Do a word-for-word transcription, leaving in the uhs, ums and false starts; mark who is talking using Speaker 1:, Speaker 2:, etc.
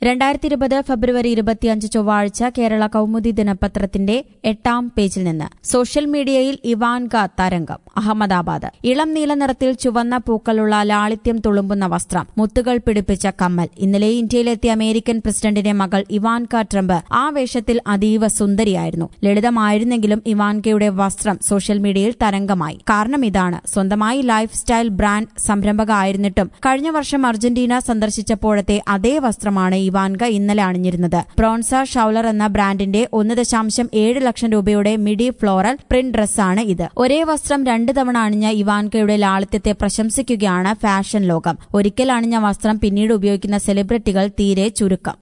Speaker 1: രണ്ടായിരത്തി ഇരുപത് ഫെബ്രുവരി ഇരുപത്തിയഞ്ച് ചൊവ്വാഴ്ച കേരള കൗമുദി ദിനപത്രത്തിന്റെ എട്ടാം പേജിൽ നിന്ന് സോഷ്യൽ മീഡിയയിൽ ഇവാൻക തരംഗം. അഹമ്മദാബാദ്. ഇളം നീല നിറത്തിൽ ചുവന്ന പൂക്കളുള്ള ലാളിത്യം തുളുമ്പുന്ന വസ്ത്രം, മുത്തുകൾ പിടിപ്പിച്ച കമ്മൽ. ഇന്നലെ ഇന്ത്യയിലെത്തിയ അമേരിക്കൻ പ്രസിഡന്റിന്റെ മകൾ ഇവാൻക ട്രംപ് ആ വേഷത്തിൽ അതീവ സുന്ദരിയായിരുന്നു. ലളിതമായിരുന്നെങ്കിലും ഇവാൻകയുടെ വസ്ത്രം സോഷ്യൽ മീഡിയയിൽ തരംഗമായി. കാരണം ഇതാണ്: സ്വന്തമായി ലൈഫ് സ്റ്റൈൽ ബ്രാൻഡ് സംരംഭക ആയിരുന്നിട്ടും കഴിഞ്ഞ വർഷം അർജന്റീന സന്ദർശിച്ചപ്പോഴത്തെ അതേ വസ്ത്രമാണ് ഇവാൻക ഇന്നലെ അണിഞ്ഞിരുന്നത്. ബ്രോൺസ ഷൌലർ എന്ന ബ്രാൻഡിന്റെ ഒന്ന് ദശാംശം ഏഴ് ലക്ഷം രൂപയുടെ മിഡി ഫ്ലോറൽ പ്രിന്റ് ഡ്രസ്സാണ് ഇത്. ഒരേ വസ്ത്രം രണ്ടു തവണ അണിഞ്ഞ ഇവാൻകയുടെ ലാളിത്യത്തെ പ്രശംസിക്കുകയാണ് ഫാഷൻ ലോകം. ഒരിക്കൽ അണിഞ്ഞ വസ്ത്രം പിന്നീട് ഉപയോഗിക്കുന്ന സെലിബ്രിറ്റികൾ തീരെ ചുരുക്കം.